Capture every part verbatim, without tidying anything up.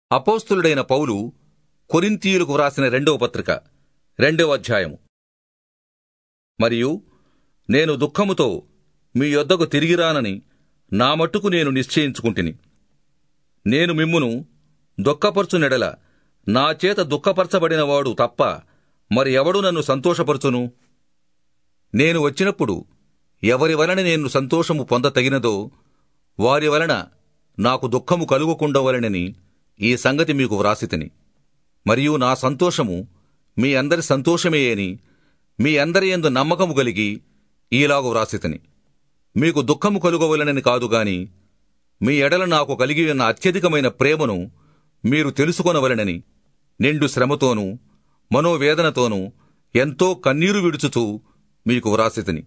అపోస్తలుడైన పౌలు కొరింథీయులకు వ్రాసిన రెండవ పత్రిక రెండవ అధ్యాయము. మరియు నేను దుఃఖముతో మీ యొద్దకు తిరిగిరానని నా మట్టుకు నేను నిశ్చయించుకుంటుని. నేను మిమ్మును దుఃఖపరచునెడల నా చేత దుఃఖపరచబడినవాడు తప్ప మరి ఎవడు నన్ను సంతోషపరచును? నేను వచ్చినప్పుడు ఎవరి వలన నేను సంతోషము పొందతగినదో వారి వలన నాకు దుఃఖము కలుగుకుండవలనని ఈ సంగతి మీకు వ్రాసితిని. మరియు నా సంతోషము మీ అందరి సంతోషమే అని మీ అందరి యందు నమ్మకము కలిగి ఈలాగు వ్రాసితిని. మీకు దుఃఖము కలుగవలనని కాదుగాని మీ ఎడల నాకు కలిగి ఉన్న అత్యధికమైన ప్రేమను మీరు తెలుసుకొనవలనని నిండు శ్రమతోనూ మనోవేదనతోనూ ఎంతో కన్నీరు విడుచుతూ మీకు వ్రాసితిని.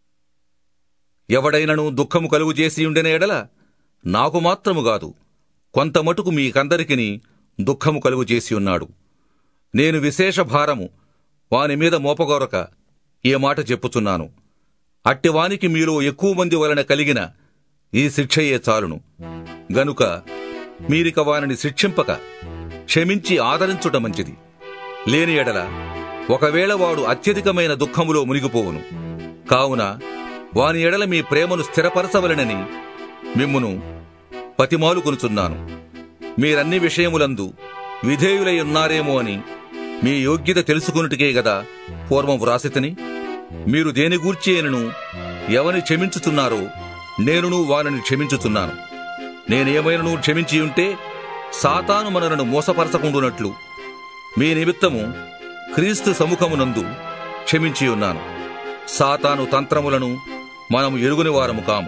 ఎవడైనను దుఃఖము కలుగుచేసి ఉండిన ఎడల నాకు మాత్రము గాదు, కొంతమటుకు మీకందరికిని దుఃఖము కలుగుచేసి ఉన్నాడు. నేను విశేష భారము వాని మీద మోపగోరక ఈ మాట చెప్పుచున్నాను. అట్టివానికి మీలో ఎక్కువ మంది వలన కలిగిన ఈ శిక్షయే చాలును. గనుక మీరిక వానిని శిక్షింపక క్షమించి ఆదరించుట మంచిది. లేని ఎడల ఒకవేళ వాడు అత్యధికమైన దుఃఖములో మునిగిపోవును. కావున వాని ఎడల మీ ప్రేమను స్థిరపరచవలనని మిమ్మును పతిమాలుకొనుచున్నాను. మీరన్ని విషయములందు విధేయులై ఉన్నారేమో అని మీ యోగ్యత తెలుసుకొనుటకే గదా పూర్వం వ్రాసితిని. మీరు దేని గూర్చేనను ఎవని క్షమించుచున్నారో నేనును వారిని క్షమించుచున్నాను. నేనేమైనను క్షమించియుంటే సాతాను మనలను మోసపరచకుండునట్లు మీ నిమిత్తము క్రీస్తు సముఖమునందు క్షమించియున్నాను. సాతాను తంత్రములను మనము ఎరుగుని వారము కాము.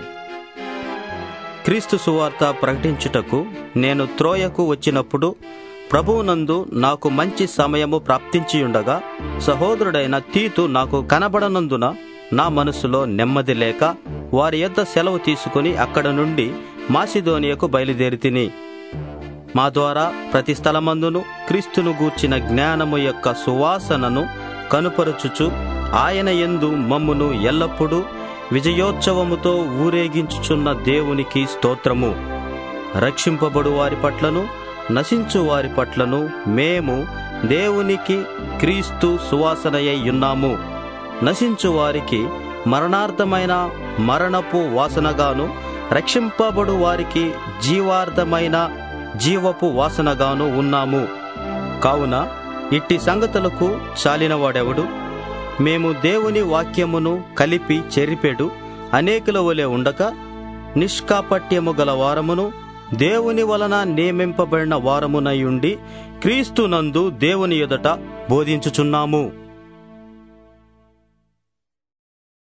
క్రీస్తు సువార్త ప్రకటించుటకు నేను త్రోయకు వచ్చినప్పుడు ప్రభువునందు నాకు మంచి సమయము ప్రాప్తించియుండగా సహోదరుడైన తీతు నాకు కనబడనందున నా మనసులో నెమ్మది లేక వారి యొద్ద సెలవు తీసుకుని అక్కడ నుండి మాసిదోనియకు బయలుదేరి తిని. మా ద్వారా ప్రతి స్థలమందును క్రీస్తును గూర్చిన జ్ఞానము యొక్క సువాసనను కనుపరచుచు ఆయన యందు మమ్మును ఎల్లప్పుడూ విజయోత్సవముతో ఊరేగించుచున్న దేవునికి స్తోత్రము. రక్షింపబడు వారి పట్లను నశించు వారి పట్లను మేము దేవునికి క్రీస్తు సువాసనయై ఉన్నాము. నశించు వారికి మరణార్థమైన మరణపు వాసనగాను, రక్షింపబడు వారికి జీవార్థమైన జీవపు వాసనగాను ఉన్నాము. కావున ఇట్టి సంగతులకు చాలినవాడెవడు? మేము దేవుని వాక్యమును కలిపి చెరిపెడు అనేకుల వలె ఉండక నిష్కాపట్యము గల వారమును దేవుని వలన నియమింపబడిన వారమునయుండి క్రీస్తునందు దేవుని ఎదుట బోధించుచున్నాము.